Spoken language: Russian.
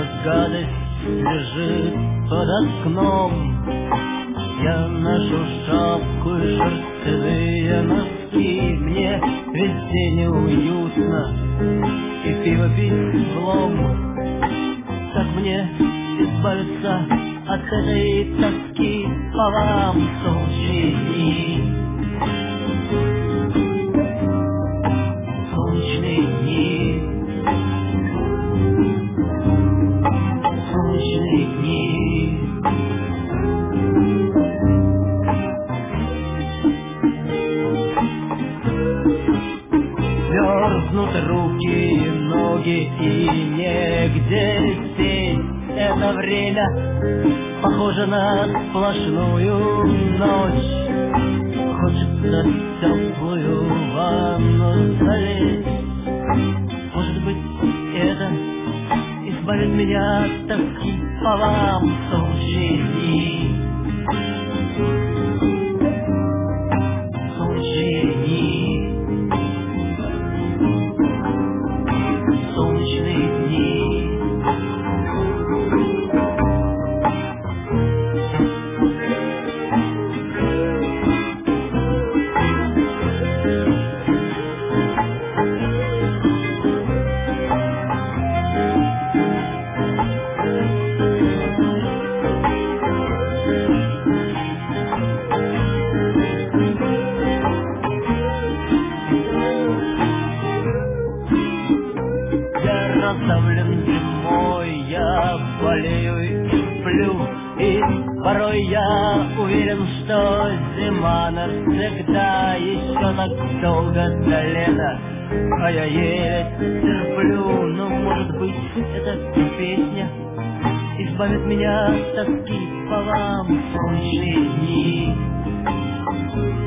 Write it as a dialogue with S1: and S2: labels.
S1: гадость лежит под окном. Я ношу шапку и шерстяные носки. Мне везде неуютно и пиво пить злом. Как мне избавиться от этой тоски по вам, солнечные дни? Солнечные дни, солнечные дни. Мерзнут руки и ноги, и негде сесть. Это время похоже на сплошную ночь. Хочется в теплую ванну залезть. Может быть, это избавит меня от тоски по вам, солнечные дни. Солнечные дни, солнечные дни. Раздавлен зимой, я болею и сплю. И порой я уверен, что зима навсегда. Еще так долго до лета, а я еле терплю. Но может быть эта песня избавит меня от тоски по вам, солнечные дни.